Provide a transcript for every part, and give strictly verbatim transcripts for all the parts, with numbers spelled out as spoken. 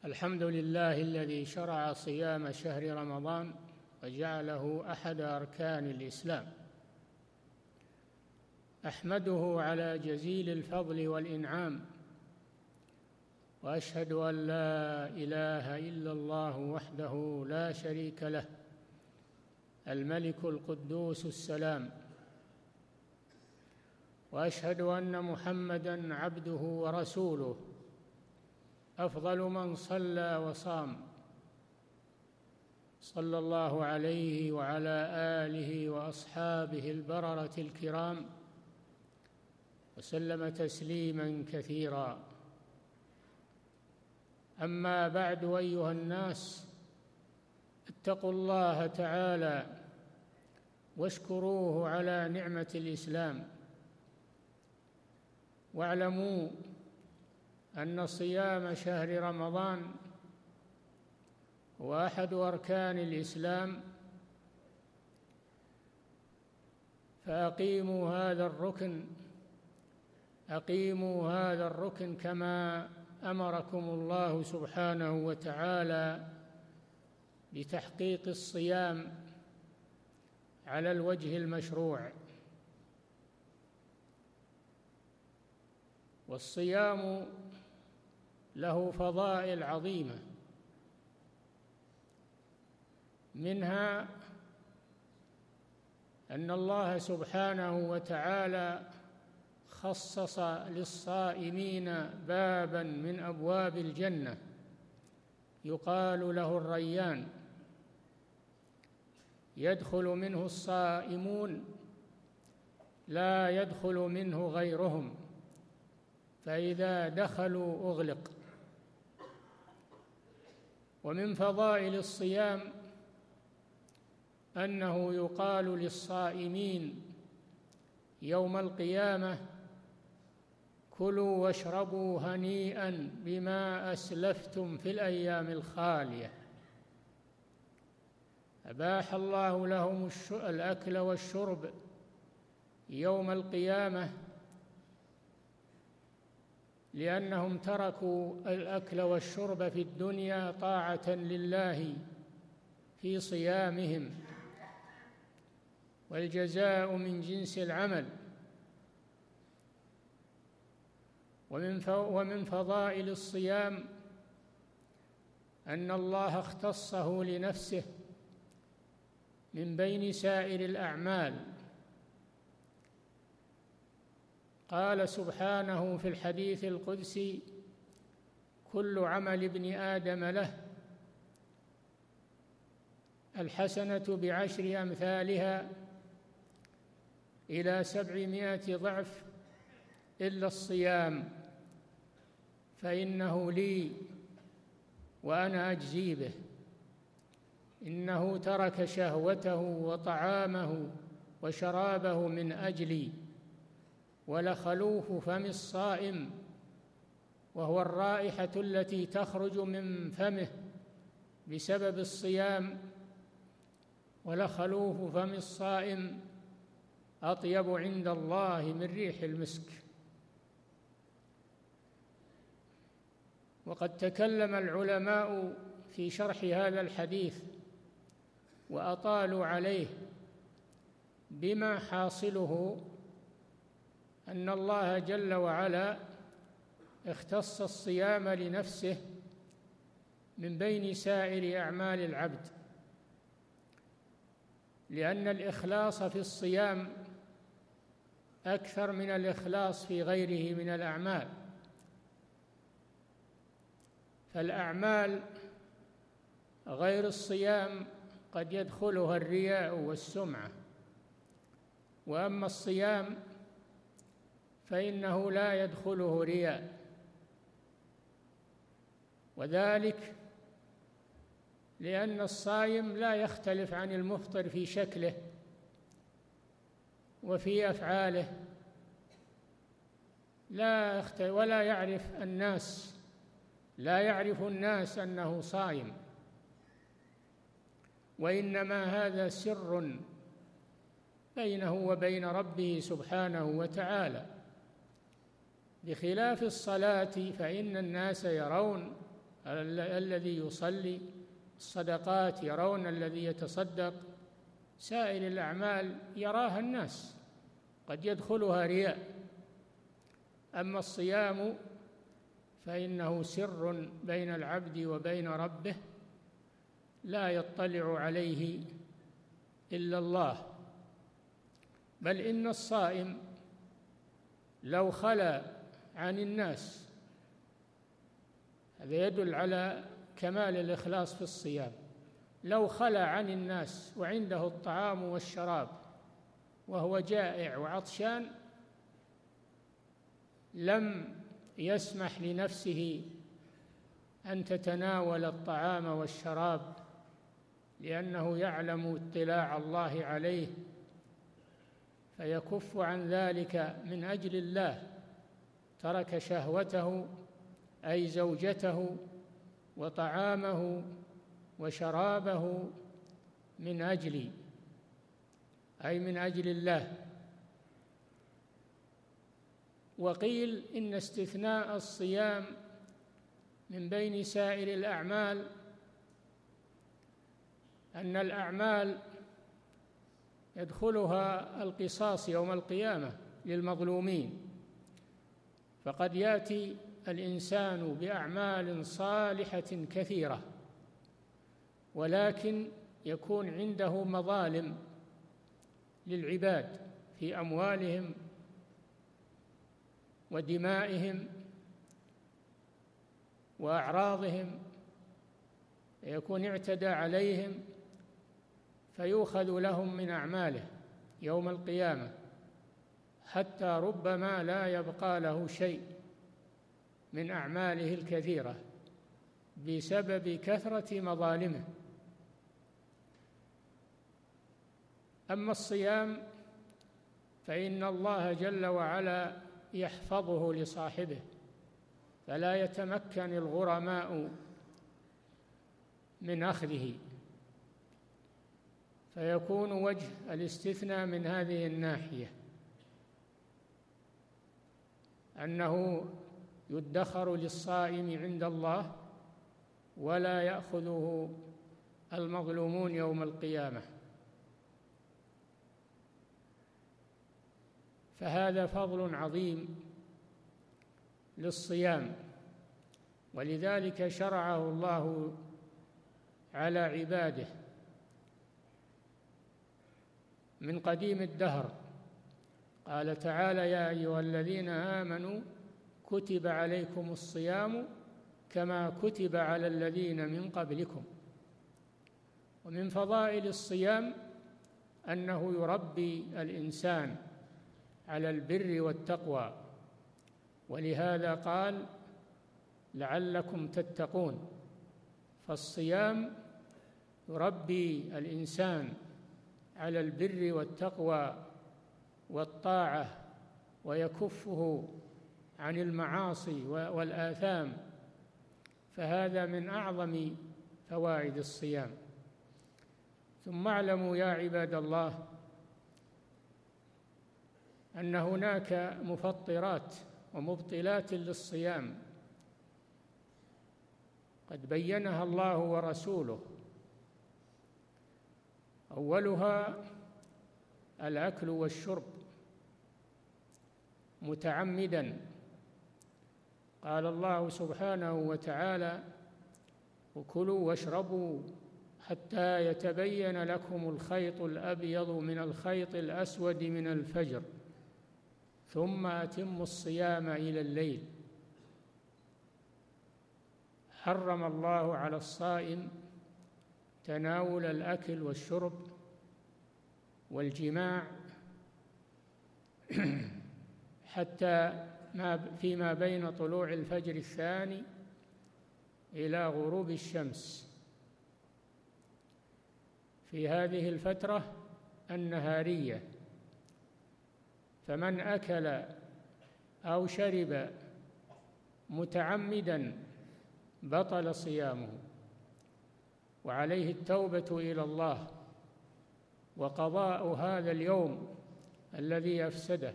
الحمد لله الذي شرع صيام شهر رمضان وجعله أحد أركان الإسلام. أحمده على جزيل الفضل والإنعام، وأشهد أن لا إله إلا الله وحده لا شريك له، الملك القدوس السلام. وأشهد أن محمدًا عبده ورسوله، أفضل من صلى وصام، صلى الله عليه وعلى آله وأصحابه البررة الكرام، وسلم تسليماً كثيراً. أما بعد، أيها الناس، اتقوا الله تعالى واشكروه على نعمة الإسلام، واعلموا أن صيام شهر رمضان هو أحد أركان الإسلام، فأقيموا هذا الركن أقيموا هذا الركن كما أمركم الله سبحانه وتعالى بتحقيق الصيام على الوجه المشروع. والصيام له فضائل عظيمة، منها أن الله سبحانه وتعالى خصص للصائمين باباً من أبواب الجنة يقال له الريان، يدخل منه الصائمون لا يدخل منه غيرهم، فإذا دخلوا أغلق. ومن فضائل الصيام أنه يقال للصائمين يوم القيامة: كلوا واشربوا هنيئا بما أسلفتم في الأيام الخالية. أباح الله لهم الأكل والشرب يوم القيامة لأنهم تركوا الأكل والشرب في الدنيا طاعة لله في صيامهم، والجزاء من جنس العمل. ومن فضائل الصيام أن الله اختصه لنفسه من بين سائر الأعمال. قال سبحانه في الحديث القدسي: كل عمل ابن آدم له، الحسنة بعشر أمثالها إلى سبعمائة ضعف إلا الصيام، فإنه لي وأنا أجزي به. إنه ترك شهوته وطعامه وشرابه من أجلي، ولخلوف فم الصائم، وهو الرائحة التي تخرج من فمه بسبب الصيام، ولخلوف فم الصائم أطيب عند الله من ريح المسك. وقد تكلم العلماء في شرح هذا الحديث وأطالوا عليه، بما حاصله أن الله جل وعلا اختص الصيام لنفسه من بين سائر أعمال العبد، لأن الإخلاص في الصيام أكثر من الإخلاص في غيره من الأعمال. فالأعمال غير الصيام قد يدخلها الرياء والسمعة، وأما الصيام فإنه لا يدخله رياء، وذلك لأن الصائم لا يختلف عن المفطر في شكله وفي أفعاله، لا ولا يعرف الناس لا يعرف الناس أنه صائم، وإنما هذا سر بينه وبين ربه سبحانه وتعالى، بخلاف الصلاة فإن الناس يرون الذي يصلي، الصدقات يرون الذي يتصدق، سائر الأعمال يراها الناس، قد يدخلها رياء. أما الصيام فإنه سر بين العبد وبين ربه لا يطلع عليه إلا الله، بل إن الصائم لو خلا عن الناس، هذا يدل على كمال الإخلاص في الصيام، لو خلا عن الناس وعنده الطعام والشراب وهو جائع وعطشان لم يسمح لنفسه أن تتناول الطعام والشراب، لأنه يعلم اطلاع الله عليه، فيكف عن ذلك من أجل الله، ترك شهوته أي زوجته وطعامه وشرابه من أجلي أي من أجل الله. وقيل إن استثناء الصيام من بين سائر الأعمال أن الأعمال يدخلها القصاص يوم القيامة للمظلومين، فقد يأتي الإنسان بأعمال صالحة كثيرة ولكن يكون عنده مظالم للعباد في أموالهم ودمائهم وأعراضهم، يكون اعتدى عليهم فيؤخذ لهم من أعماله يوم القيامة، حتى ربما لا يبقى له شيء من أعماله الكثيرة بسبب كثرة مظالمه. أما الصيام فإن الله جل وعلا يحفظه لصاحبه، فلا يتمكن الغرماء من أخذه، فيكون وجه الاستثناء من هذه الناحية أنه يدخر للصائم عند الله ولا يأخذه المظلومون يوم القيامة. فهذا فضل عظيم للصيام، ولذلك شرعه الله على عباده من قديم الدهر. قال تعالى: يا أيها الذين آمنوا كتب عليكم الصيام كما كتب على الذين من قبلكم. ومن فضائل الصيام أنه يربي الإنسان على البر والتقوى، ولهذا قال: لعلكم تتقون. فالصيام يربي الإنسان على البر والتقوى والطاعة ويكفه عن المعاصي والآثام، فهذا من أعظم فوائد الصيام. ثم اعلموا يا عباد الله أن هناك مفطرات ومبطلات للصيام قد بينها الله ورسوله. أولها الأكل والشرب متعمدا، قال الله سبحانه وتعالى: وكلوا واشربوا حتى يتبين لكم الخيط الأبيض من الخيط الأسود من الفجر ثم أتموا الصيام إلى الليل. حرم الله على الصائم تناول الأكل والشرب والجماع حتى ما فيما بين طلوع الفجر الثاني إلى غروب الشمس، في هذه الفترة النهارية. فمن أكل أو شرب متعمدا بطل صيامه، وعليه التوبة إلى الله وقضاء هذا اليوم الذي أفسده.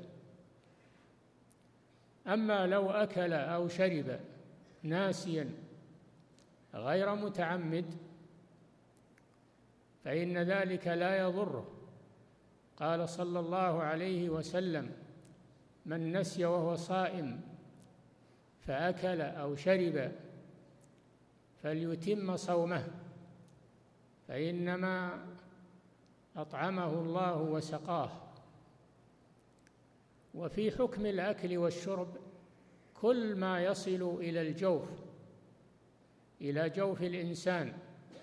أما لو أكل أو شرب ناسيا غير متعمد فإن ذلك لا يضره. قال صلى الله عليه وسلم: من نسي وهو صائم فأكل أو شرب فليتم صومه فإنما أطعمه الله وسقاه. وفي حكم الأكل والشرب كل ما يصل إلى الجوف، إلى جوف الإنسان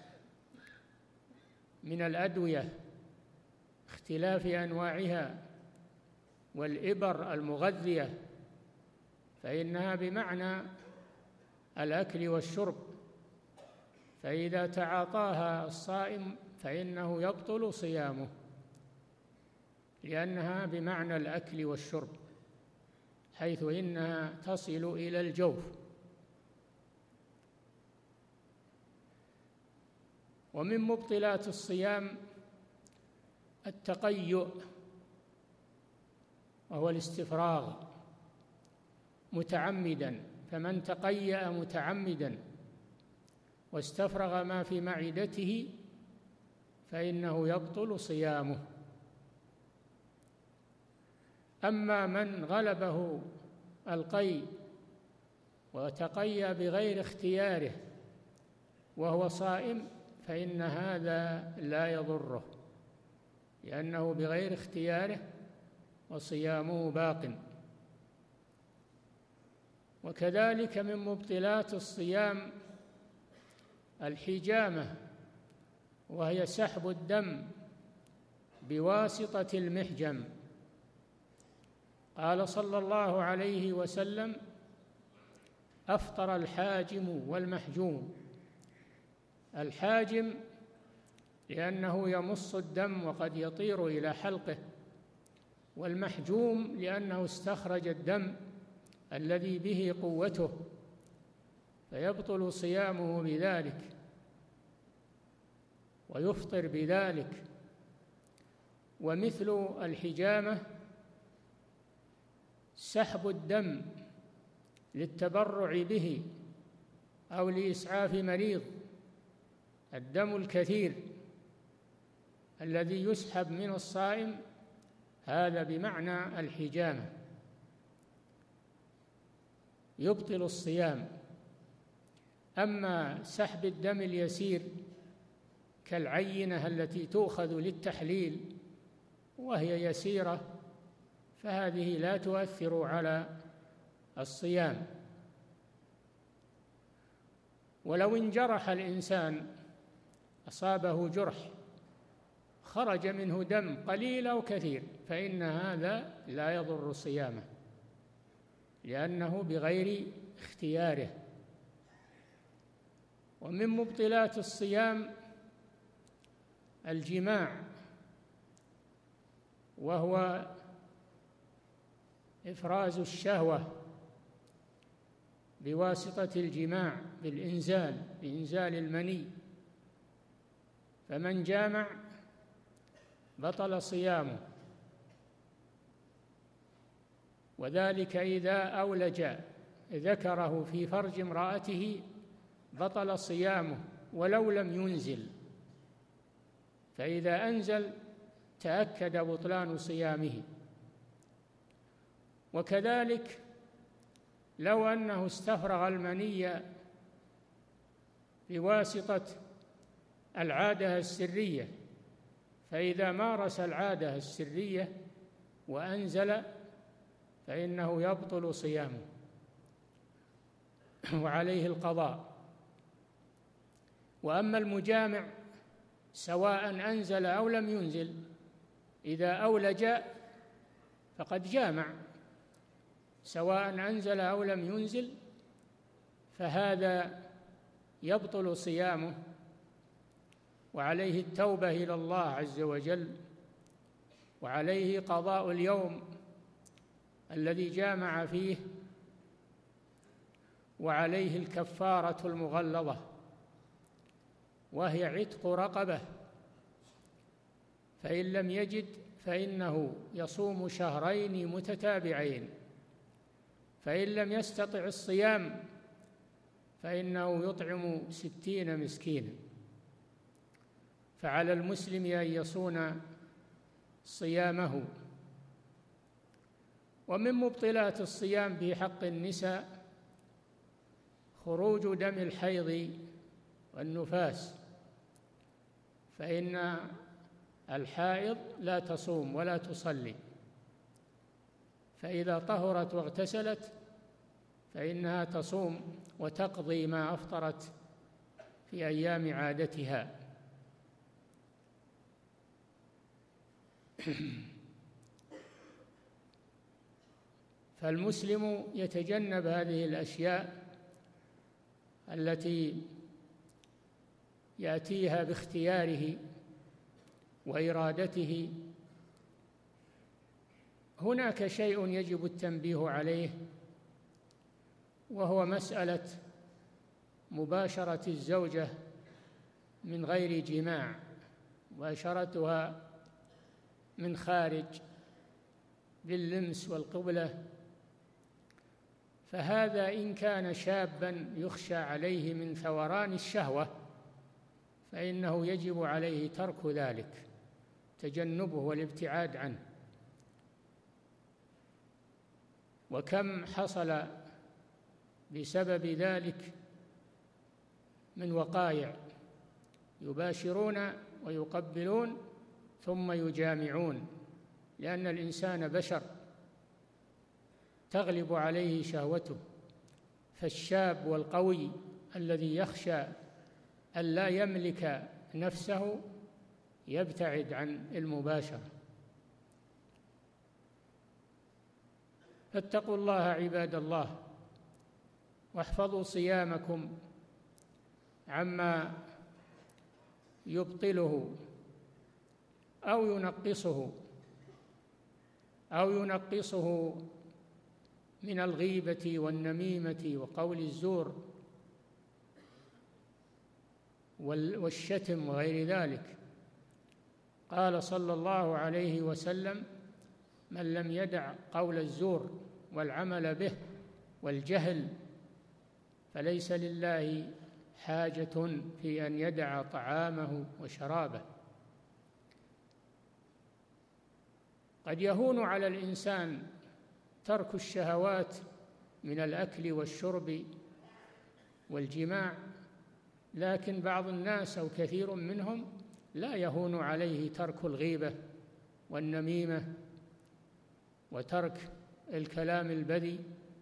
من الأدوية اختلاف أنواعها والإبر المغذية فإنها بمعنى الأكل والشرب، فإذا تعاطاها الصائم فإنه يبطل صيامه، لأنها بمعنى الأكل والشرب، حيث إنها تصل إلى الجوف. ومن مبطلات الصيام التقيؤ، وهو الاستفراغ متعمدا، فمن تقيأ متعمدا واستفرغ ما في معدته فإنه يبطل صيامه. أما من غلبه القيء وتقيأ بغير اختياره وهو صائم فإن هذا لا يضره، لأنه بغير اختياره وصيامه باق. وكذلك من مبطلات الصيام الحجامة، وهي سحب الدم بواسطة المحجم. قال صلى الله عليه وسلم: أفطر الحاجم والمحجوم. الحاجم لأنه يمص الدم وقد يطير إلى حلقه، والمحجوم لأنه استخرج الدم الذي به قوته فيبطل صيامه بذلك ويفطر بذلك. ومثل الحجامة سحب الدم للتبرع به أو لإسعاف مريض، الدم الكثير الذي يسحب من الصائم هذا بمعنى الحجامة، يبطل الصيام. أما سحب الدم اليسير كالعينة التي تؤخذ للتحليل وهي يسيرة فهذه لا تؤثر على الصيام. ولو انجرح الإنسان، أصابه جرح خرج منه دم قليل أو كثير، فإن هذا لا يضر صيامه لأنه بغير اختياره. ومن مبطلات الصيام الجماع، وهو إفراز الشهوة بواسطة الجماع بالإنزال، بإنزال المني. فمن جامع بطل صيامه، وذلك إذا أولج ذكره في فرج امرأته بطل صيامه ولو لم ينزل، فإذا أنزل تأكد بطلان صيامه. وكذلك لو أنه استفرغ المني بواسطة العادة السرية، فإذا مارس العادة السرية وأنزل فإنه يبطل صيامه وعليه القضاء. وأما المجامع سواء أنزل أو لم ينزل، إذا أولج فقد جامع، سواء أنزل أو لم ينزل، فهذا يبطل صيامه وعليه التوبة إلى الله عز وجل، وعليه قضاء اليوم الذي جامع فيه، وعليه الكفارة المغلظة وهي عتق رقبة، فإن لم يجد فإنه يصوم شهرين متتابعين، فإن لم يستطع الصيام فإنه يطعم ستين مسكينا. فعلى المسلم أن يصون صيامه. ومن مبطلات الصيام في حق النساء خروج دم الحيض والنفاس، فإن الحائض لا تصوم ولا تصلي، فإذا طهرت واغتسلت فإنها تصوم وتقضي ما أفطرت في أيام عادتها. فالمسلم يتجنب هذه الأشياء التي يأتيها باختياره وإرادته. هناك شيء يجب التنبيه عليه، وهو مسألة مباشرة الزوجة من غير جماع، مباشرتها من خارج باللمس والقبلة. فهذا إن كان شابا يخشى عليه من ثوران الشهوة فإنه يجب عليه ترك ذلك، تجنبه والابتعاد عنه. وكم حصل بسبب ذلك من وقائع، يباشرون ويقبلون ثم يجامعون، لأن الإنسان بشر تغلب عليه شهوته. فالشاب والقوي الذي يخشى أن لا يملك نفسه يبتعد عن المباشرة. فاتقوا الله عباد الله، واحفظوا صيامكم عما يبطله أو ينقصه أو ينقصه من الغيبة والنميمة وقول الزور والشتم وغير ذلك. قال صلى الله عليه وسلم: من لم يدع قول الزور والعمل به والجهل فليس لله حاجة في أن يدع طعامه وشرابه. قد يهون على الإنسان ترك الشهوات من الأكل والشرب والجماع، لكن بعض الناس أو كثير منهم لا يهون عليه ترك الغيبة والنميمة وترك الكلام البذيء.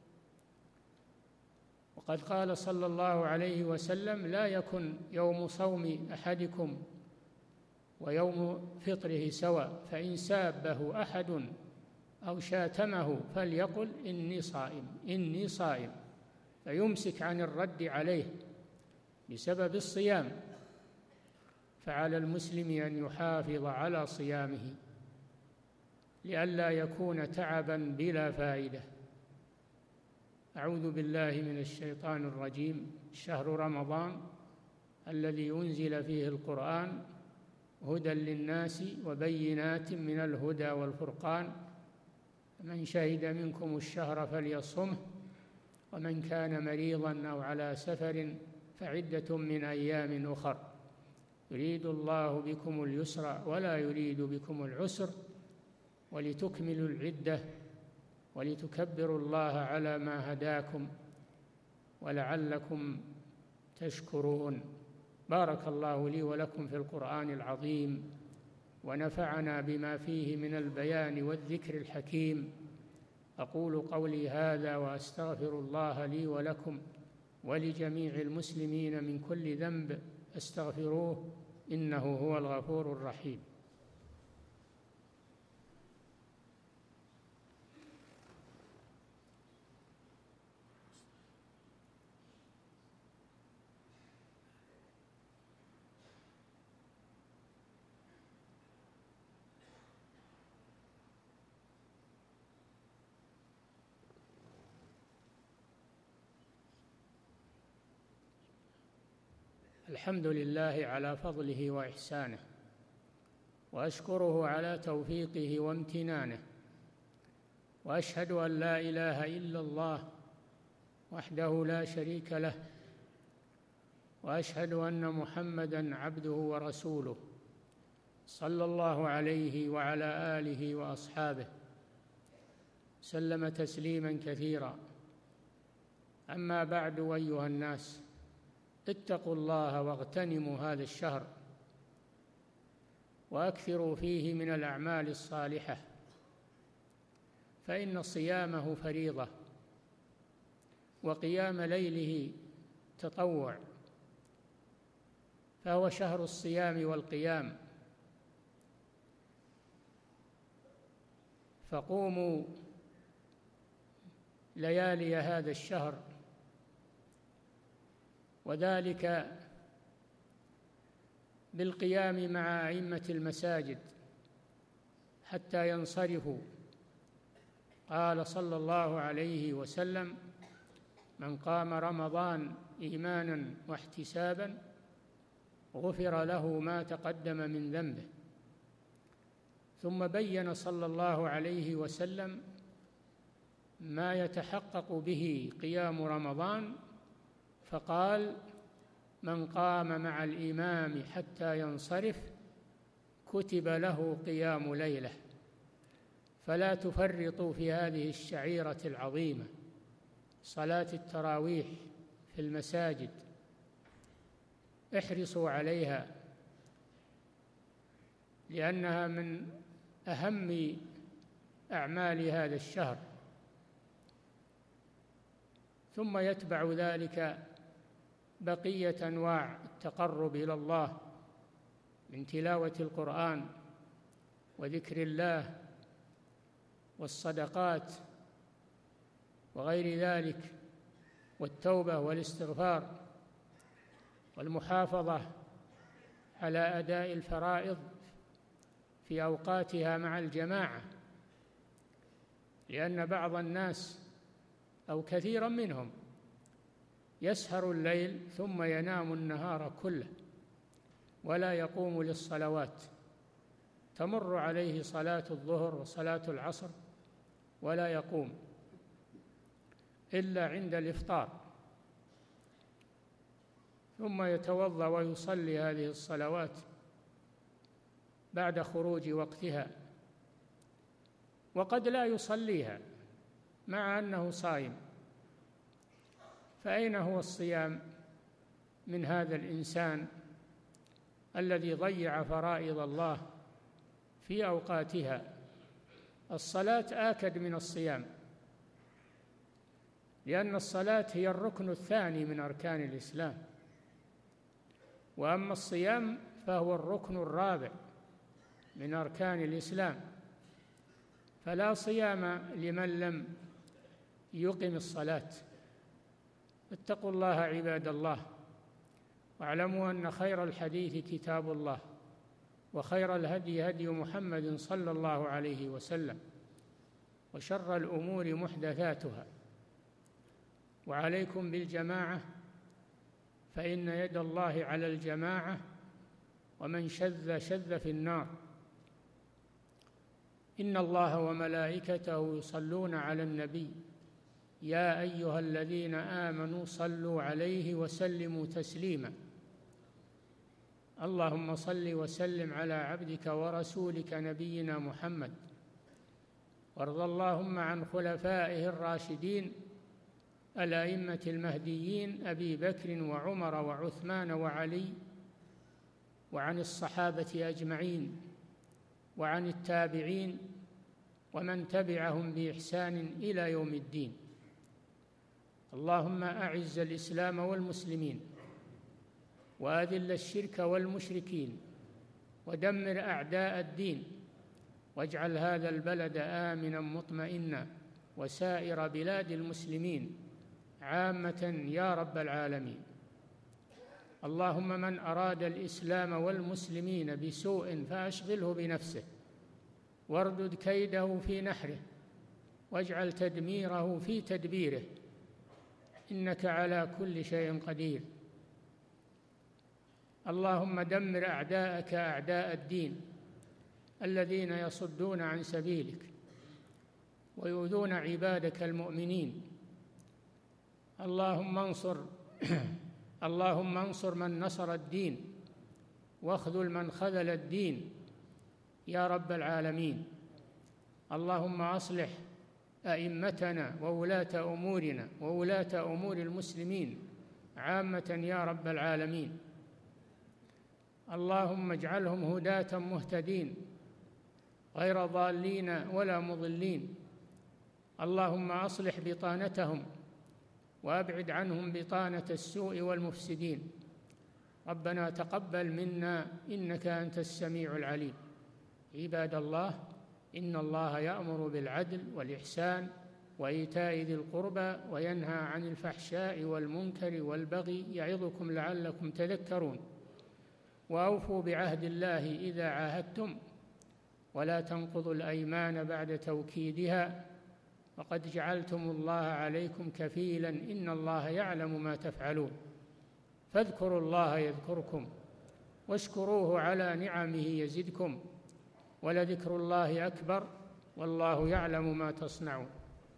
وقد قال صلى الله عليه وسلم: لا يكن يوم صوم أحدكم ويوم فطره سواء، فإن سابه أحد أو شاتمه فليقل إني صائم إني صائم، فيمسك عن الرد عليه بسبب الصيام. فعلى المسلم أن يحافظ على صيامه لئلا يكون تعبا بلا فائدة. أعوذ بالله من الشيطان الرجيم. شهر رمضان الذي أنزل فيه القرآن هدى للناس وبينات من الهدى والفرقان، من شهد منكم الشهر فليصمه، ومن كان مريضا أو على سفر فعدة من أيام أخر، يريد الله بكم اليسر ولا يريد بكم العسر، ولتكملوا العدة ولتكبروا الله على ما هداكم ولعلكم تشكرون. بارك الله لي ولكم في القرآن العظيم، ونفعنا بما فيه من البيان والذكر الحكيم. أقول قولي هذا وأستغفر الله لي ولكم ولجميع المسلمين من كل ذنب، استغفروه إنه هو الغفور الرحيم. الحمد لله على فضله وإحسانه، وأشكره على توفيقه وامتنانه، وأشهد أن لا إله إلا الله وحده لا شريك له، وأشهد أن محمدًا عبده ورسوله صلى الله عليه وعلى آله وأصحابه سلم تسليمًا كثيرا. أما بعد، أيها الناس، اتقوا الله واغتنموا هذا الشهر وأكثروا فيه من الأعمال الصالحة، فإن صيامه فريضة وقيام ليله تطوع، فهو شهر الصيام والقيام. فقوموا ليالي هذا الشهر، وذلك بالقيام مع أئمة المساجد حتى ينصرفوا. قال صلى الله عليه وسلم: من قام رمضان إيمانا واحتسابا غفر له ما تقدم من ذنبه. ثم بين صلى الله عليه وسلم ما يتحقق به قيام رمضان، فقال: من قام مع الإمام حتى ينصرف كتب له قيام ليلة. فلا تفرطوا في هذه الشعيرة العظيمة، صلاة التراويح في المساجد، احرصوا عليها، لأنها من أهم أعمال هذا الشهر. ثم يتبع ذلك بقية أنواع التقرب إلى الله من تلاوة القرآن وذكر الله والصدقات وغير ذلك، والتوبة والاستغفار والمحافظة على أداء الفرائض في أوقاتها مع الجماعة، لأن بعض الناس أو كثيرا منهم يسهر الليل ثم ينام النهار كله ولا يقوم للصلوات، تمر عليه صلاة الظهر وصلاة العصر ولا يقوم إلا عند الإفطار، ثم يتوضأ ويصلي هذه الصلوات بعد خروج وقتها، وقد لا يصليها مع أنه صائم. فأين هو الصيام من هذا الإنسان الذي ضيع فرائض الله في أوقاتها؟ الصلاة آكد من الصيام، لأن الصلاة هي الركن الثاني من أركان الإسلام، وأما الصيام فهو الركن الرابع من أركان الإسلام. فلا صيام لمن لم يقم الصلاة. اتقوا الله عباد الله، واعلموا أن خير الحديث كتاب الله، وخير الهدي هدي محمد صلى الله عليه وسلم، وشر الأمور محدثاتها، وعليكم بالجماعة، فإن يد الله على الجماعة، ومن شذ شذ في النار. إن الله وملائكته يصلون على النبي يا أيها الذين آمنوا صلوا عليه وسلموا تسليما. اللهم صل وسلم على عبدك ورسولك نبينا محمد، وارض اللهم عن خلفائه الراشدين الأئمة المهديين أبي بكر وعمر وعثمان وعلي، وعن الصحابة أجمعين، وعن التابعين ومن تبعهم بإحسان إلى يوم الدين. اللهم أعز الإسلام والمسلمين، وأذل الشرك والمشركين، ودمر أعداء الدين، واجعل هذا البلد آمنا مطمئنا، وسائر بلاد المسلمين عامة يا رب العالمين. اللهم من أراد الإسلام والمسلمين بسوء فأشغله بنفسه، واردد كيده في نحره، واجعل تدميره في تدبيره، إنك على كل شيء قدير. اللهم دمر أعداءك أعداء الدين الذين يصدون عن سبيلك ويؤذون عبادك المؤمنين. اللهم انصر اللهم انصر من نصر الدين واخذل من خذل الدين يا رب العالمين. اللهم أصلح أئمتنا وولاة أمورنا وولاة أمور المسلمين عامة يا رب العالمين. اللهم اجعلهم هداة مهتدين غير ضالين ولا مضلين. اللهم أصلح بطانتهم وأبعد عنهم بطانة السوء والمفسدين. ربنا تقبل منا إنك أنت السميع العليم. عباد الله، إن الله يأمر بالعدل والإحسان وإيتاء ذي القربى وينهى عن الفحشاء والمنكر والبغي يعظكم لعلكم تذكرون. وأوفوا بعهد الله إذا عاهدتم ولا تنقضوا الأيمان بعد توكيدها وقد جعلتم الله عليكم كفيلا إن الله يعلم ما تفعلون. فاذكروا الله يذكركم واشكروه على نعمه يزدكم ولذكر الله أكبر والله يعلم ما تصنعون.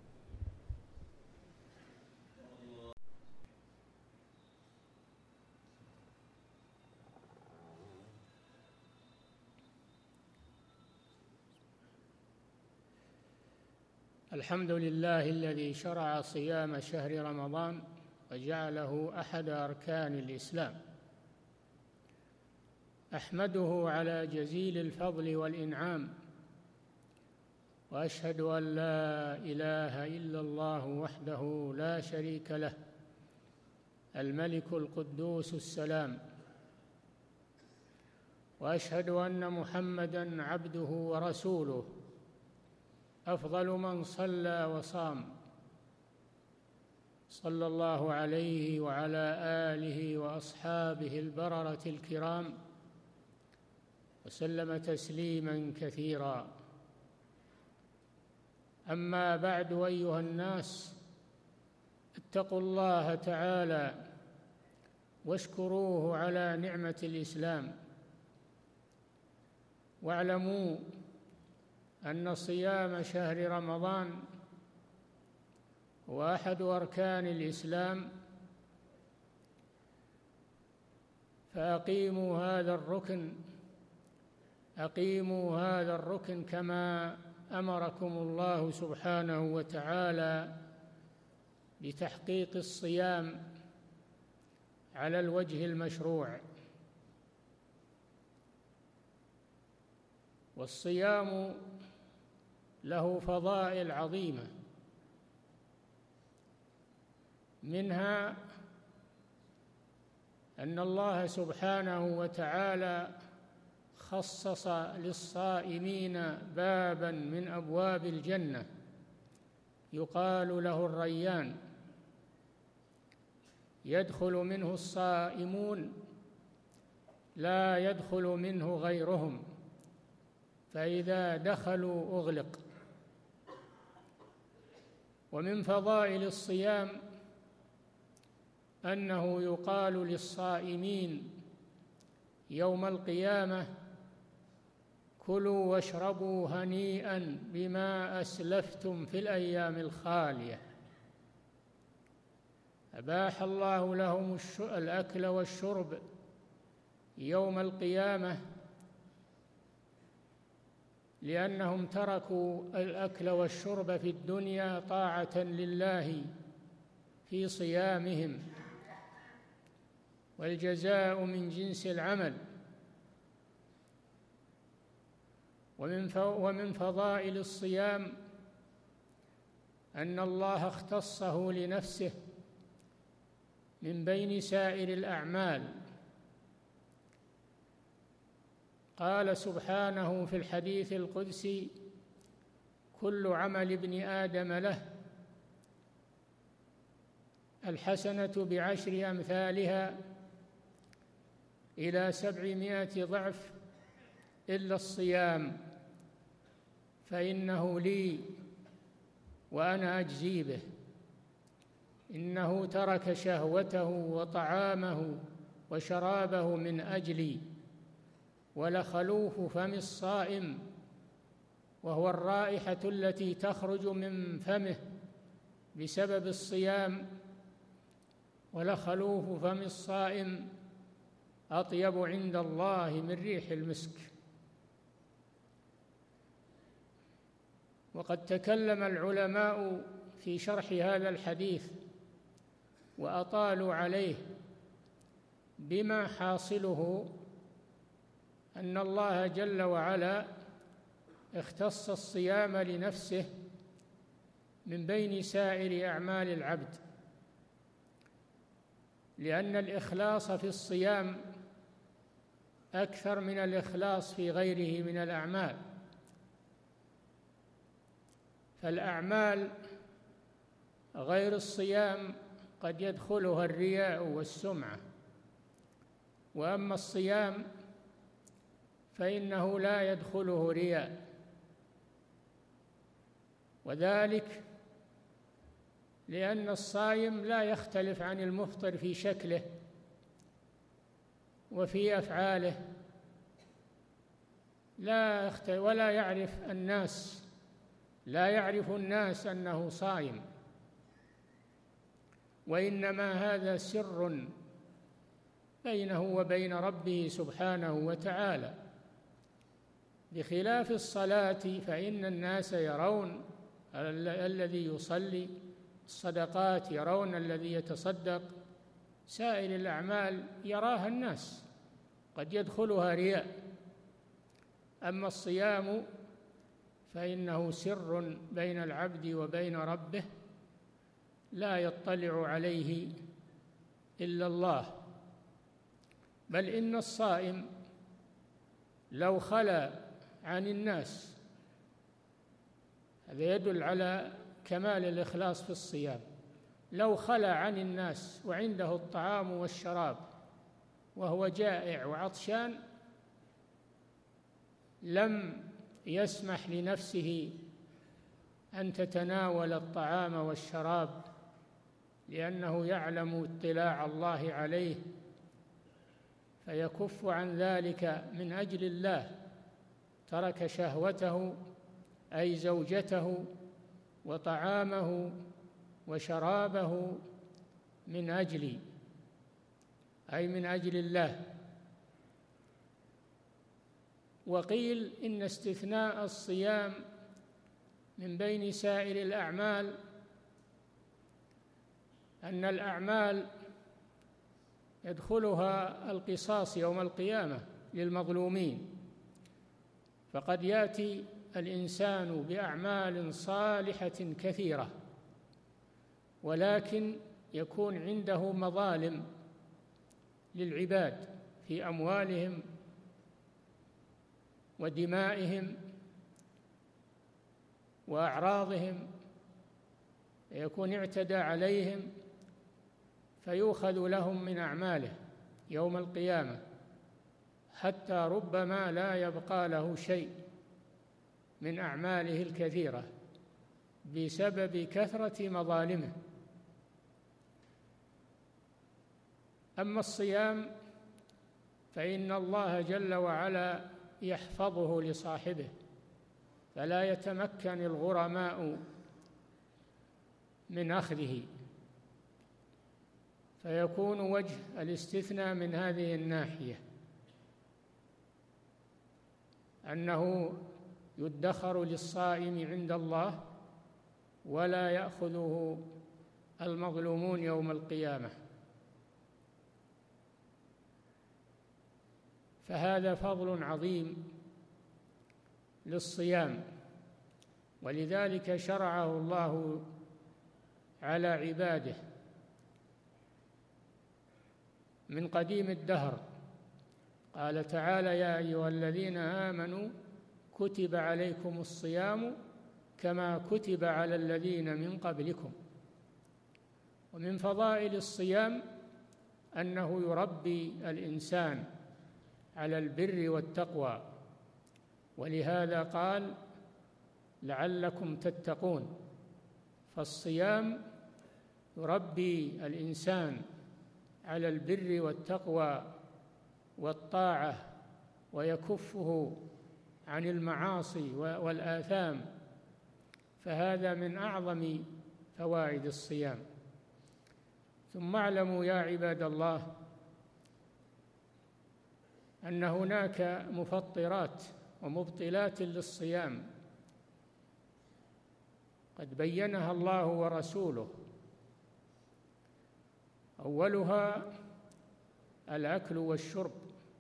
الحمد لله الذي شرع صيام شهر رمضان وجعله أحد أركان الإسلام. أحمده على جزيل الفضل والإنعام، وأشهد أن لا إله إلا الله وحده لا شريك له الملك القدوس السلام. وأشهد أن محمدًا عبده ورسوله أفضل من صلى وصام، صلى الله عليه وعلى آله وأصحابه البررة الكرام وسلم تسليماً كثيراً. أما بعد، أيها الناس، اتقوا الله تعالى واشكروه على نعمة الإسلام، واعلموا أن صيام شهر رمضان هو أحد أركان الإسلام، فأقيموا هذا الركن أقيموا هذا الركن كما أمركم الله سبحانه وتعالى بتحقيق الصيام على الوجه المشروع. والصيام له فضائل عظيمة، منها أن الله سبحانه وتعالى خصص للصائمين باباً من أبواب الجنة يقال له الريان، يدخل منه الصائمون لا يدخل منه غيرهم، فإذا دخلوا أغلق. ومن فضائل الصيام أنه يقال للصائمين يوم القيامة: كلوا واشربوا هنيئا بما أسلفتم في الأيام الخالية. أباح الله لهم الأكل والشرب يوم القيامة لأنهم تركوا الأكل والشرب في الدنيا طاعة لله في صيامهم، والجزاء من جنس العمل. ومن فضائل الصيام أن الله اختصه لنفسه من بين سائر الأعمال. قال سبحانه في الحديث القدسي: كل عمل ابن آدم له، الحسنة بعشر أمثالها إلى سبعمائة ضعف إلا الصيام فإنه لي وأنا أجزي به. إنه ترك شهوته وطعامه وشرابه من أجلي، ولخلوف فم الصائم وهو الرائحة التي تخرج من فمه بسبب الصيام ولخلوف فم الصائم أطيب عند الله من ريح المسك. وقد تكلم العلماء في شرح هذا الحديث وأطالوا عليه، بما حاصله أن الله جل وعلا اختص الصيام لنفسه من بين سائر أعمال العبد، لأن الإخلاص في الصيام أكثر من الإخلاص في غيره من الأعمال. فالأعمال غير الصيام قد يدخلها الرياء والسمعة، وأما الصيام فإنه لا يدخله رياء، وذلك لأن الصائم لا يختلف عن المفطر في شكله وفي أفعاله، لا يختلف، ولا يعرف الناس لا يعرف الناس أنه صائم، وإنما هذا سر بينه وبين ربه سبحانه وتعالى، بخلاف الصلاة فإن الناس يرون الذي يصلي، الصدقات يرون الذي يتصدق، سائر الأعمال يراها الناس، قد يدخلها رياء. أما الصيام فإنه سر بين العبد وبين ربه لا يطلع عليه إلا الله، بل إن الصائم لو خلا عن الناس، هذا يدل على كمال الإخلاص في الصيام، لو خلا عن الناس وعنده الطعام والشراب وهو جائع وعطشان لم يسمح لنفسه أن تتناول الطعام والشراب، لأنه يعلم اطلاع الله عليه فيكف عن ذلك من أجل الله، ترك شهوته أي زوجته وطعامه وشرابه من أجلي أي من أجل الله. وقيل إن استثناء الصيام من بين سائر الأعمال أن الأعمال يدخلها القصاص يوم القيامة للمظلومين، فقد يأتي الإنسان بأعمال صالحة كثيرة ولكن يكون عنده مظالم للعباد في أموالهم ودمائهم وأعراضهم، يكون اعتدى عليهم فيؤخذ لهم من أعماله يوم القيامة، حتى ربما لا يبقى له شيء من أعماله الكثيرة بسبب كثرة مظالمه. أما الصيام فإن الله جل وعلا يحفظه لصاحبه، فلا يتمكن الغرماء من أخذه، فيكون وجه الاستثناء من هذه الناحية أنه يدخر للصائم عند الله ولا يأخذه المظلومون يوم القيامة. فهذا فضل عظيم للصيام، ولذلك شرعه الله على عباده من قديم الدهر. قال تعالى: يا أيها الذين آمنوا كتب عليكم الصيام كما كتب على الذين من قبلكم. ومن فضائل الصيام أنه يربي الإنسان على البر والتقوى، ولهذا قال: لعلكم تتقون. فالصيام يربي الإنسان على البر والتقوى والطاعة ويكفه عن المعاصي والآثام، فهذا من أعظم فوائد الصيام. ثم اعلموا يا عباد الله أن هناك مفطرات ومبطلات للصيام قد بينها الله ورسوله. أولها الأكل والشرب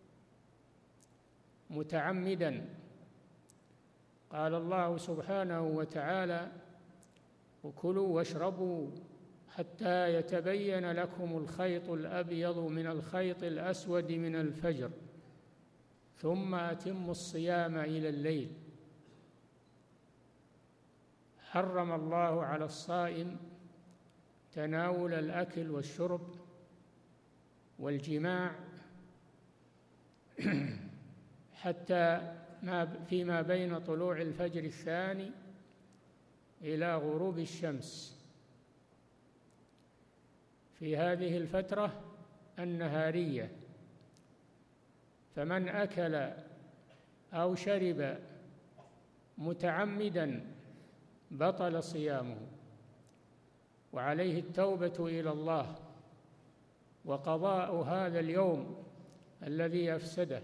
متعمدا. قال الله سبحانه وتعالى: وكلوا واشربوا حتى يتبين لكم الخيط الأبيض من الخيط الأسود من الفجر ثم أتموا الصيام إلى الليل. حرم الله على الصائم تناول الأكل والشرب والجماع حتى ما فيما بين طلوع الفجر الثاني إلى غروب الشمس، في هذه الفترة النهارية. فمن أكل أو شرب متعمدا بطل صيامه، وعليه التوبة إلى الله وقضاء هذا اليوم الذي أفسده.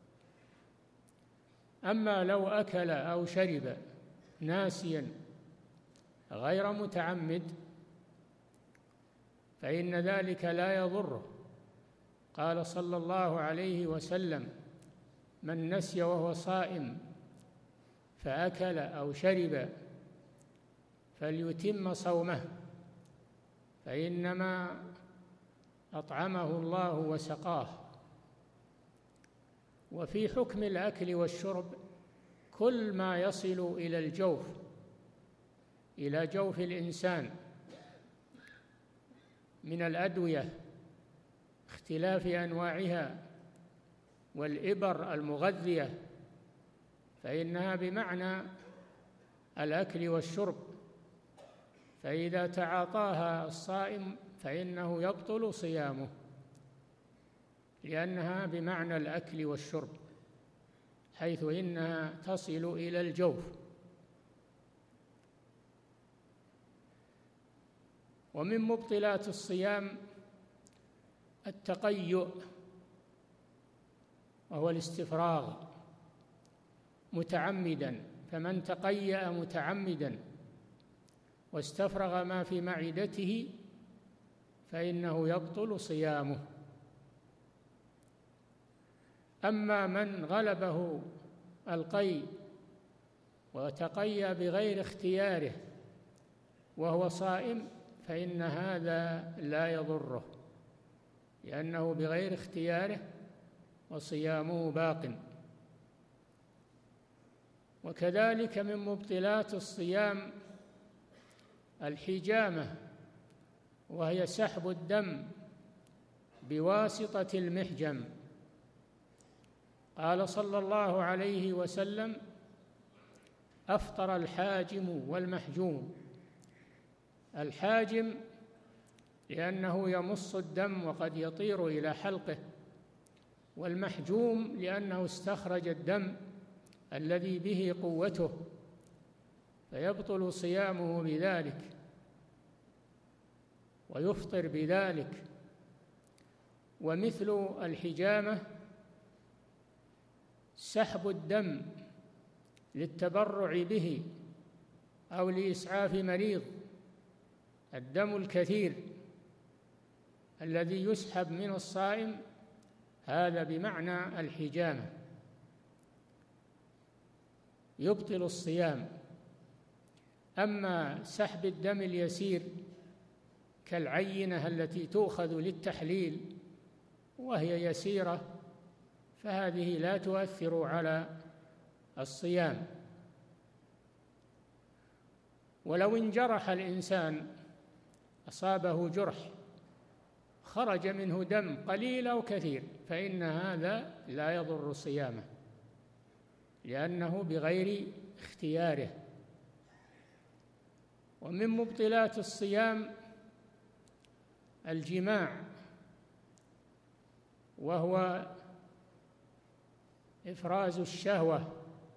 أما لو أكل أو شرب ناسيا غير متعمد فإن ذلك لا يضره. قال صلى الله عليه وسلم: من نسي وهو صائم فأكل أو شرب فليتم صومه، فإنما أطعمه الله وسقاه. وفي حكم الأكل والشرب كل ما يصل إلى الجوف، إلى جوف الإنسان من الأدوية اختلاف أنواعها والإبر المغذية، فإنها بمعنى الأكل والشرب، فإذا تعاطاها الصائم فإنه يبطل صيامه، لأنها بمعنى الأكل والشرب، حيث إنها تصل إلى الجوف. ومن مبطلات الصيام التقيؤ، وهو الاستفراغ متعمدا. فمن تقيأ متعمدا واستفرغ ما في معدته فإنه يبطل صيامه. أما من غلبه القيء وتقيأ بغير اختياره وهو صائم فإن هذا لا يضره، لأنه بغير اختياره وصيامه باق. وكذلك من مبطلات الصيام الحجامة، وهي سحب الدم بواسطة المحجم. قال صلى الله عليه وسلم: أفطر الحاجم والمحجوم. الحاجم لأنه يمص الدم وقد يطير إلى حلقه، والمحجوم لأنه استخرج الدم الذي به قوته، فيبطل صيامه بذلك ويفطر بذلك. ومثل الحجامة سحب الدم للتبرع به أو لإسعاف مريض، الدم الكثير الذي يسحب من الصائم هذا بمعنى الحجامة، يبطل الصيام. أما سحب الدم اليسير كالعينة التي تؤخذ للتحليل وهي يسيرة فهذه لا تؤثر على الصيام. ولو انجرح الإنسان، أصابه جرح خرج منه دم قليل أو كثير، فإن هذا لا يضر صيامه، لأنه بغير اختياره. ومن مبطلات الصيام الجماع، وهو إفراز الشهوة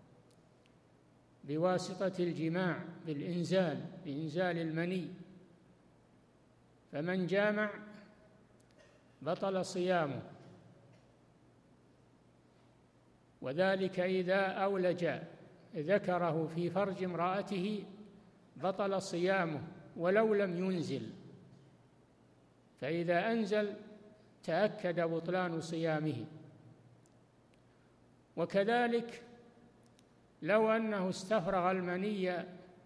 بواسطة الجماع بالإنزال، بإنزال المني. فمن جامع بطل صيامه، وذلك إذا أولج ذكره في فرج امرأته بطل صيامه ولو لم ينزل، فإذا أنزل تأكد بطلان صيامه. وكذلك لو أنه استفرغ المني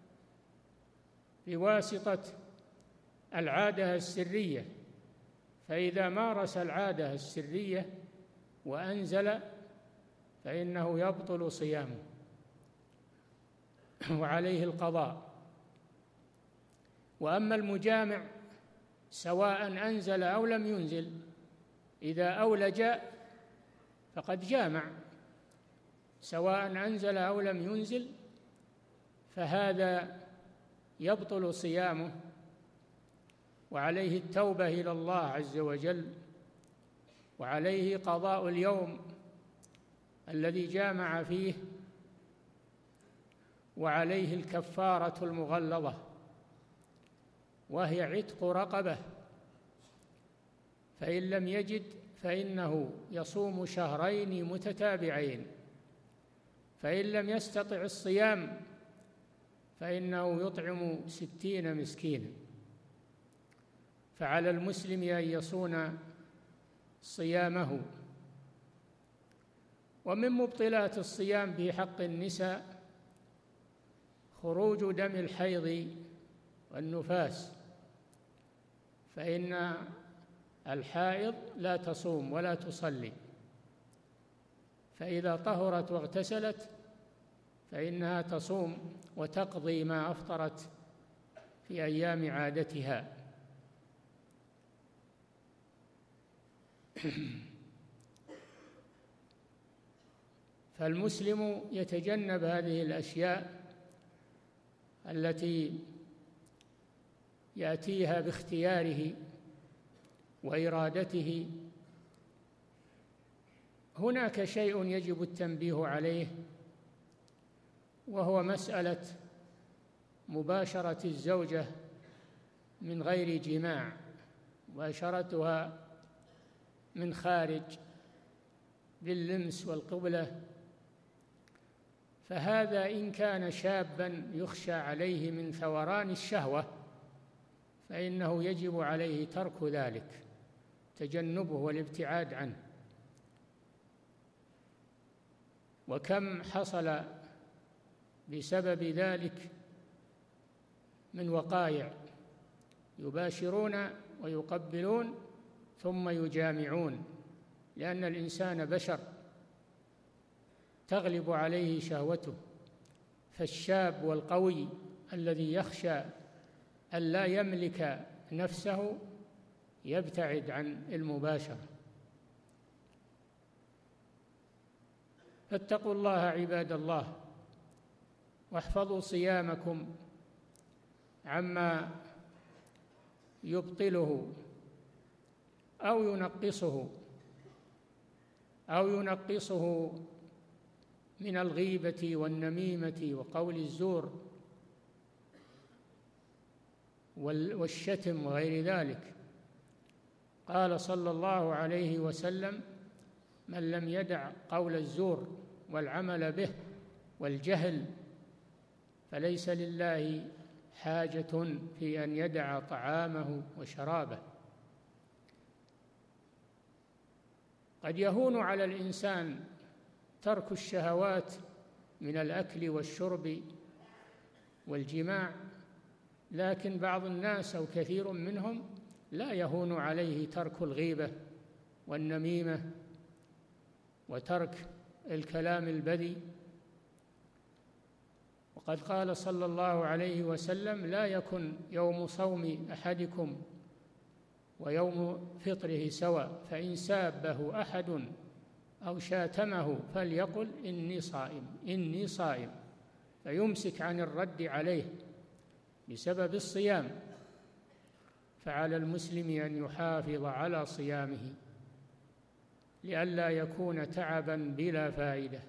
بواسطة العادة السرية، فإذا مارس العادة السرية وأنزل فإنه يبطل صيامه وعليه القضاء. وأما المجامع سواء أنزل أو لم ينزل، إذا أولج فقد جامع، سواء أنزل أو لم ينزل، فهذا يبطل صيامه وعليه التوبة إلى الله عز وجل، وعليه قضاء اليوم الذي جامع فيه، وعليه الكفارة المغلظة وهي عتق رقبة، فإن لم يجد فإنه يصوم شهرين متتابعين، فإن لم يستطع الصيام فإنه يطعم ستين مسكينا. فعلى المسلم أن يصون صيامه. ومن مبطلات الصيام في حق النساء خروج دم الحيض والنفاس، فإن الحائض لا تصوم ولا تصلي، فإذا طهرت واغتسلت فإنها تصوم وتقضي ما أفطرت في أيام عادتها. فالمسلم يتجنب هذه الأشياء التي يأتيها باختياره وإرادته. هناك شيء يجب التنبيه عليه، وهو مسألة مباشرة الزوجة من غير جماع، مباشرتها من خارج باللمس والقبلة. فهذا إن كان شابا يخشى عليه من ثوران الشهوة فإنه يجب عليه ترك ذلك، تجنبه والابتعاد عنه. وكم حصل بسبب ذلك من وقائع، يباشرون ويقبلون ثم يجامعون، لأن الإنسان بشر تغلب عليه شهوته. فالشاب والقوي الذي يخشى أن لا يملك نفسه يبتعد عن المباشرة. فاتقوا الله عباد الله، واحفظوا صيامكم عما يبطله أو ينقصه أو ينقصه من الغيبة والنميمة وقول الزور والشتم وغير ذلك. قال صلى الله عليه وسلم: من لم يدع قول الزور والعمل به والجهل فليس لله حاجة في أن يدع طعامه وشرابه. قد يهون على الإنسان ترك الشهوات من الأكل والشرب والجماع، لكن بعض الناس أو كثير منهم لا يهون عليه ترك الغيبة والنميمة وترك الكلام البذيء. وقد قال صلى الله عليه وسلم: لا يكن يوم صوم أحدكم ويوم فطره سواء، فإن سابه أحد أو شاتمه فليقل إني صائم إني صائم، فيمسك عن الرد عليه بسبب الصيام. فعلى المسلم أن يحافظ على صيامه لئلا يكون تعبا بلا فائدة.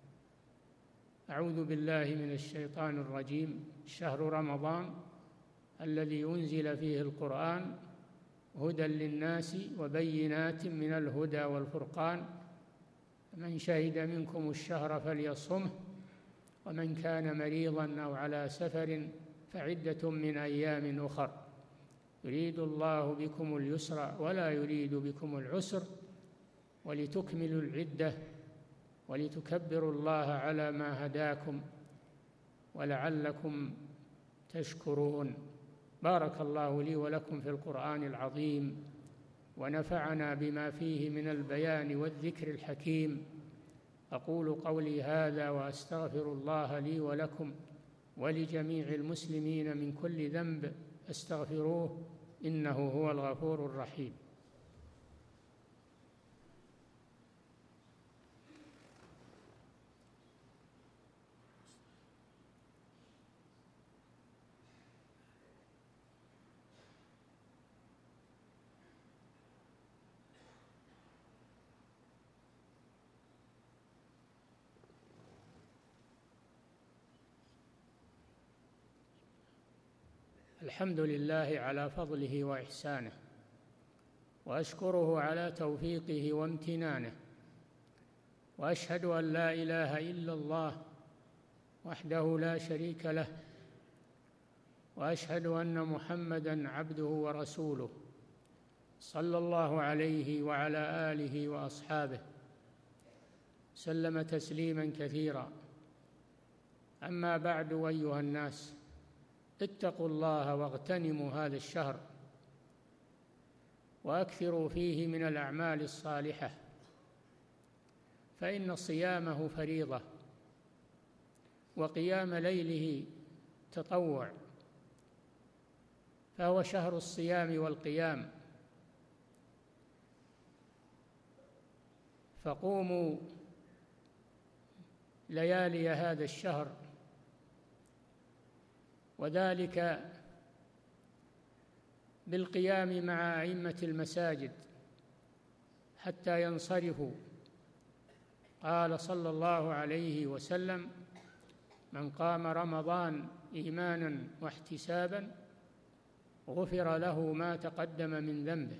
أعوذ بالله من الشيطان الرجيم. شهر رمضان الذي أنزل فيه القرآن هدى للناس وبينات من الهدى والفرقان، من شهد منكم الشهر فليصمه، ومن كان مريضا أو على سفر فعدة من أيام أخر، يريد الله بكم اليسر ولا يريد بكم العسر، ولتكملوا العدة ولتكبروا الله على ما هداكم ولعلكم تشكرون. بارك الله لي ولكم في القرآن العظيم، ونفعنا بما فيه من البيان والذكر الحكيم. أقول قولي هذا وأستغفر الله لي ولكم ولجميع المسلمين من كل ذنب، استغفروه إنه هو الغفور الرحيم. الحمد لله على فضله وإحسانه، وأشكره على توفيقه وامتنانه، وأشهد أن لا إله إلا الله وحده لا شريك له، وأشهد أن محمدًا عبده ورسوله صلى الله عليه وعلى آله وأصحابه سلم تسليمًا كثيرا. أما بعد، أيها الناس، اتقوا الله واغتنموا هذا الشهر، وأكثروا فيه من الأعمال الصالحة، فإن صيامه فريضة، وقيام ليله تطوع، فهو شهر الصيام والقيام. فقوموا ليالي هذا الشهر، وذلك بالقيام مع أئمة المساجد حتى ينصرفوا. قال صلى الله عليه وسلم: من قام رمضان إيمانا واحتسابا غفر له ما تقدم من ذنبه.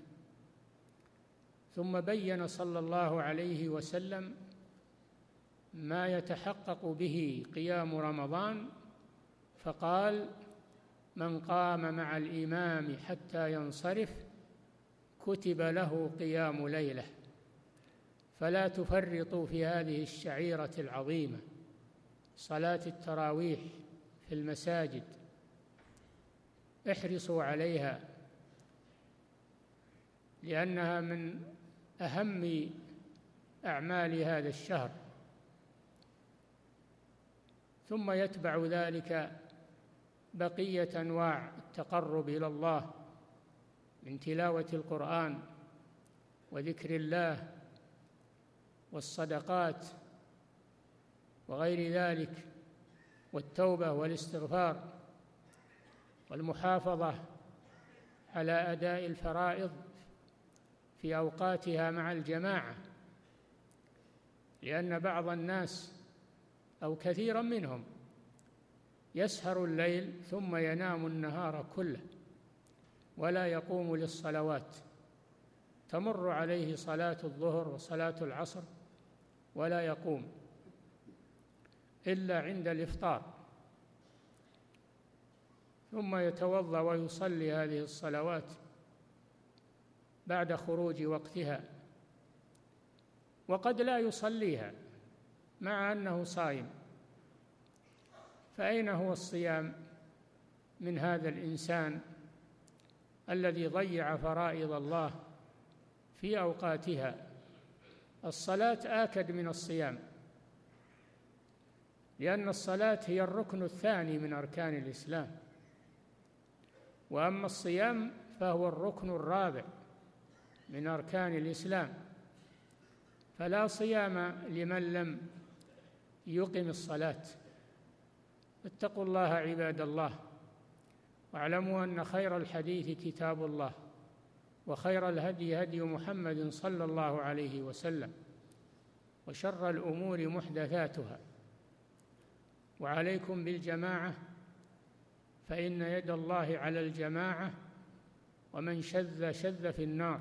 ثم بين صلى الله عليه وسلم ما يتحقق به قيام رمضان، فقال: من قام مع الإمام حتى ينصرف كتب له قيام ليلة. فلا تفرطوا في هذه الشعيرة العظيمة، صلاة التراويح في المساجد، احرصوا عليها، لأنها من أهم أعمال هذا الشهر. ثم يتبع ذلك بقية أنواع التقرب إلى الله من تلاوة القرآن وذكر الله والصدقات وغير ذلك، والتوبة والاستغفار، والمحافظة على أداء الفرائض في أوقاتها مع الجماعة، لأن بعض الناس أو كثيرا منهم يسهر الليل ثم ينام النهار كله ولا يقوم للصلوات، تمر عليه صلاة الظهر وصلاة العصر ولا يقوم إلا عند الإفطار، ثم يتوضأ ويصلي هذه الصلوات بعد خروج وقتها، وقد لا يصليها مع أنه صائم. فأين هو الصيام من هذا الإنسان الذي ضيع فرائض الله في أوقاتها؟ الصلاة آكد من الصيام، لأن الصلاة هي الركن الثاني من أركان الإسلام، وأما الصيام فهو الركن الرابع من أركان الإسلام. فلا صيام لمن لم يقم الصلاة. اتقوا الله عباد الله، واعلموا أن خير الحديث كتاب الله، وخير الهدي هدي محمد صلى الله عليه وسلم، وشر الأمور محدثاتها، وعليكم بالجماعة، فإن يد الله على الجماعة ومن شذ شذ في النار.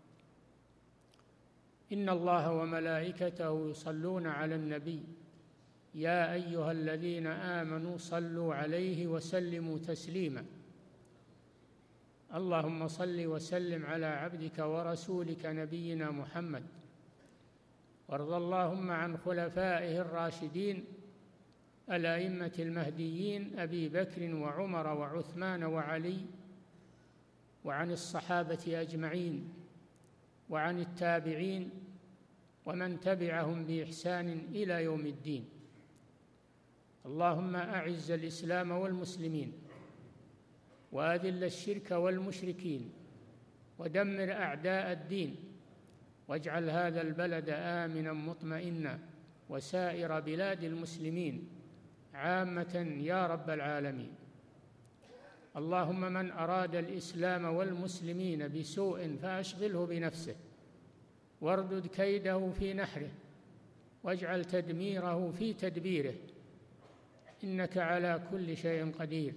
إن الله وملائكته يصلون على النبي يا أيها الذين آمنوا صلوا عليه وسلموا تسليما. اللهم صل وسلم على عبدك ورسولك نبينا محمد، وارض اللهم عن خلفائه الراشدين الأئمة المهديين أبي بكر وعمر وعثمان وعلي، وعن الصحابة أجمعين، وعن التابعين ومن تبعهم بإحسان إلى يوم الدين. اللهم أعز الإسلام والمسلمين، وأذل الشرك والمشركين، ودمر أعداء الدين، واجعل هذا البلد آمنا مطمئنا، وسائر بلاد المسلمين عامة يا رب العالمين. اللهم من أراد الإسلام والمسلمين بسوء فأشغله بنفسه، واردد كيده في نحره، واجعل تدميره في تدبيره، إنك على كل شيء قدير.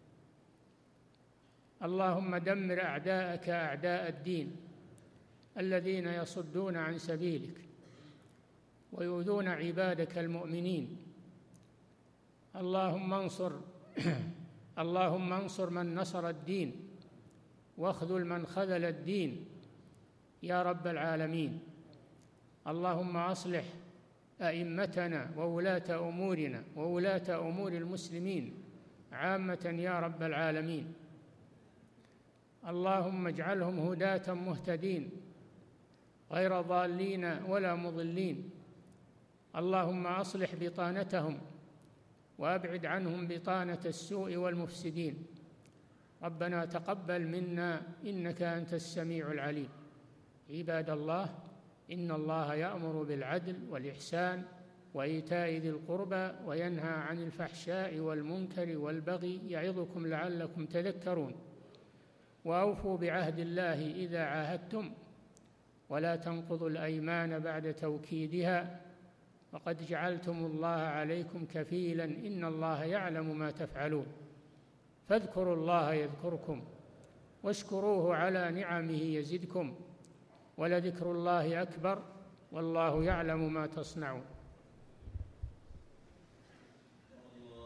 اللهم دمر أعداءك أعداء الدين الذين يصدون عن سبيلك ويؤذون عبادك المؤمنين. اللهم انصر اللهم انصر من نصر الدين، واخذل من خذل الدين يا رب العالمين. اللهم أصلح أئمتنا وولاة أمورنا وولاة أمور المسلمين عامة يا رب العالمين. اللهم اجعلهم هداة مهتدين غير ضالين ولا مضلين. اللهم أصلح بطانتهم وأبعد عنهم بطانة السوء والمفسدين. ربنا تقبل منا إنك أنت السميع العليم. عباد الله، إن الله يأمر بالعدل والإحسان وإيتاء ذي القربى وينهى عن الفحشاء والمنكر والبغي يعظكم لعلكم تذكرون. وأوفوا بعهد الله إذا عاهدتم، ولا تنقضوا الأيمان بعد توكيدها، وقد جعلتم الله عليكم كفيلا إن الله يعلم ما تفعلون. فاذكروا الله يذكركم، واشكروه على نعمه يزدكم، ولذكر الله أكبر، والله يعلم ما تصنعون.